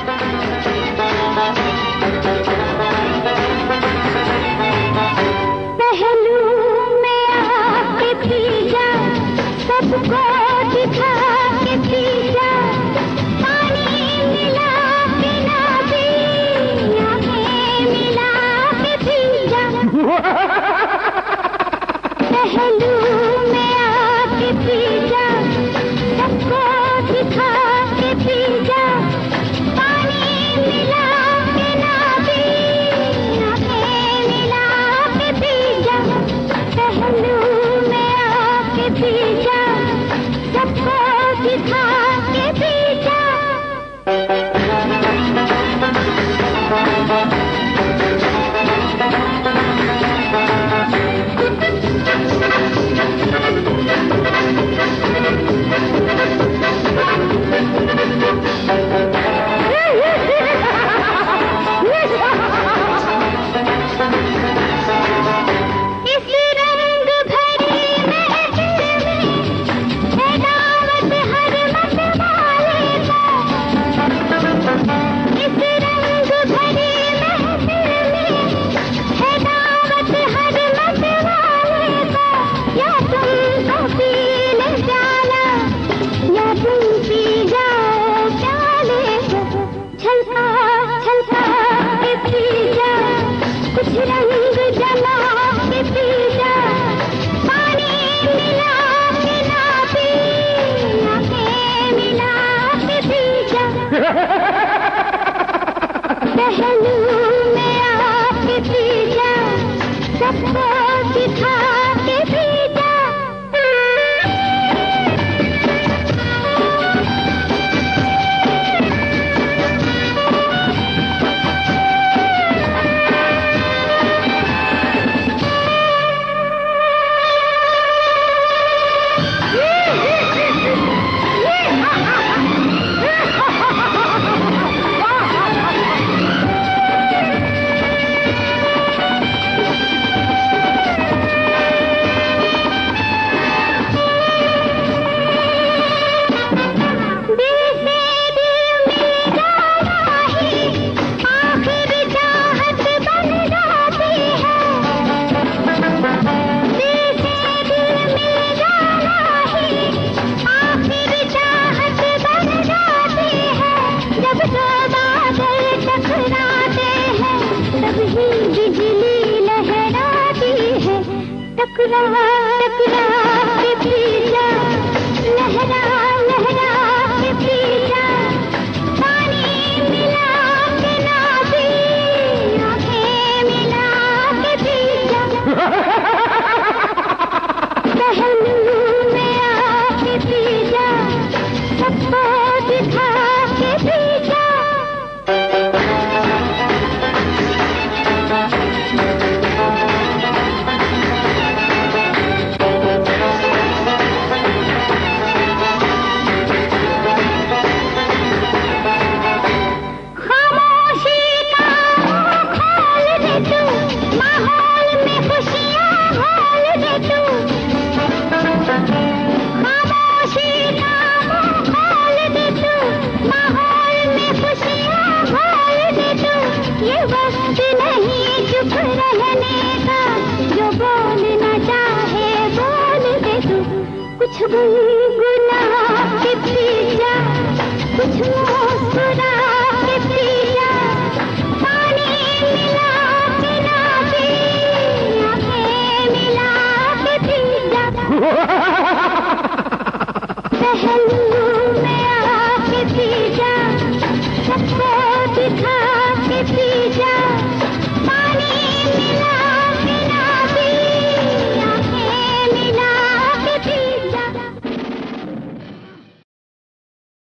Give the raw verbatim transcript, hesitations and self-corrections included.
पहलू में आके पी जा, सबको सिखा के पी जा। टकरा टकरा के पी जा, लहरा लहरा के पी जा, पानी मिला के ना पी, आंखें मिला के पी जा। पहलू में आके पी जा, सबको दिखा के पी जा। कुछ गुनगुना के पी जा, कुछ मुस्कुरा के पी जा, पानी मिला के ना पी, आंखें मिला के पी जा। पहलू